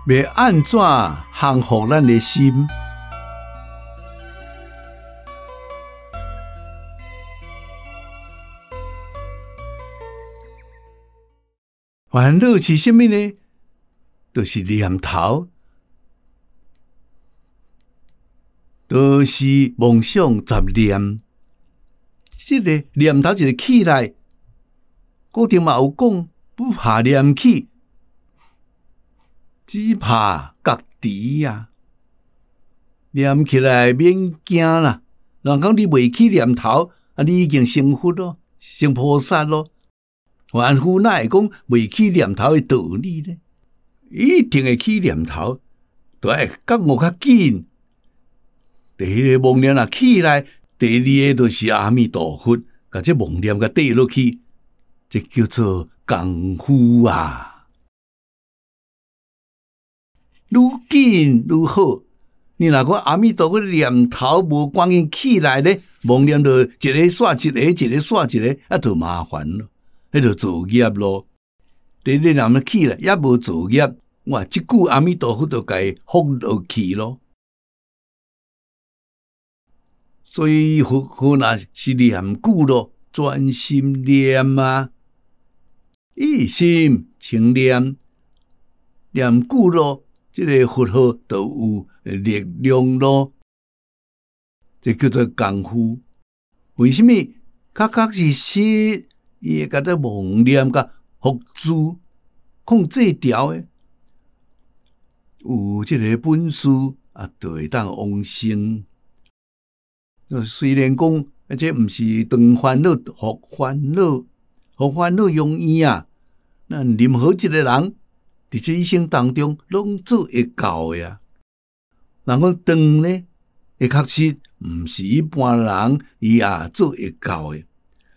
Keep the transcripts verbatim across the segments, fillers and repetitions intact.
要安怎降服咱的心？烦恼是什么呢？就是念头，就是梦想杂念。这个念头一个起来，古定嘛有讲，不怕念起，只怕觉迟呀。念起来免惊啦，人讲你袂起念头，啊，你已经成佛咯，成菩萨咯。凡夫哪会讲袂起念头的道理呢？一定会起念头，就会觉悟较紧。第一个妄念啊起来，第二个就是阿弥陀佛，甲这妄念甲缀落去，这叫做功夫啊！愈紧愈好。你若讲阿弥陀佛念头无赶紧起来咧，妄念就一个煞一个，一个煞一个，啊，就麻烦咯。迄就造业咯，第二若要起来也无造业，哇！即句阿弥陀佛就甲伊放落去咯。所以佛佛若是念久咯，专心念啊，一心清念，念久咯，即、这个佛号就有力量咯。这叫做功夫。为什么？确确实实。伊会甲这妄念甲福珠控制条诶，有即个本事啊，就会当往生。虽然讲，这毋是断烦恼、福烦恼、福烦恼容易啊。咱任何一个人伫这一生当中，拢做会到诶啊。人讲断呢，会确实毋是一般人伊也做会到诶。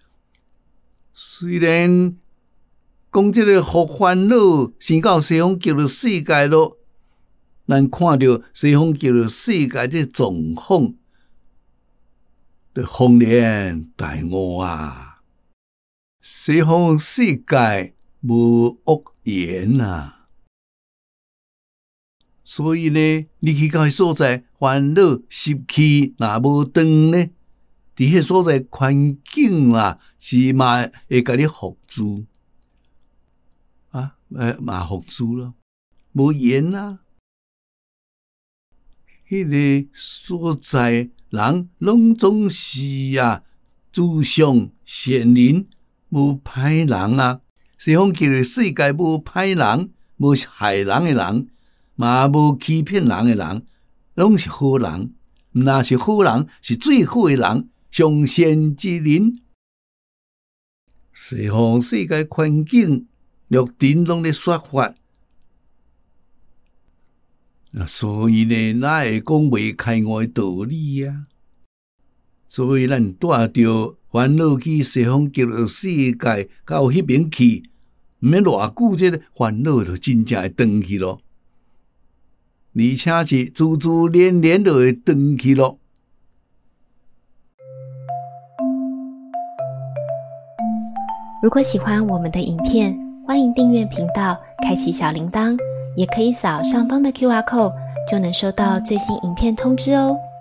虽然讲这个福烦恼生到西方极乐世界咯，咱看到西方极乐世界这状况，就恍然大悟啊！西方世界无恶缘啊，所以呢，你去到迄所在，烦恼习气若无断呢？伫迄所在环境啊，是嘛会甲你福助啊，呃嘛福助咯，无缘啊。迄、那个所在人拢总是啊，自相善人，无歹人啊。西方极乐世界无歹人，无害人诶人，嘛无欺骗人诶人，拢是好人。若是好人，是最好诶人。上善之人，西方世界环境六尘拢咧说法，所以呢，哪会讲袂开悟诶道理啊？所以咱带着烦恼去西方极乐世界，到迄边去，毋免偌久，这个烦恼就真正会断去咯，而且是自自然然就会断去咯。 如果喜欢我们的影片，欢迎订阅频道，开启小铃铛，也可以扫上方的 Q R code， 就能收到最新影片通知哦。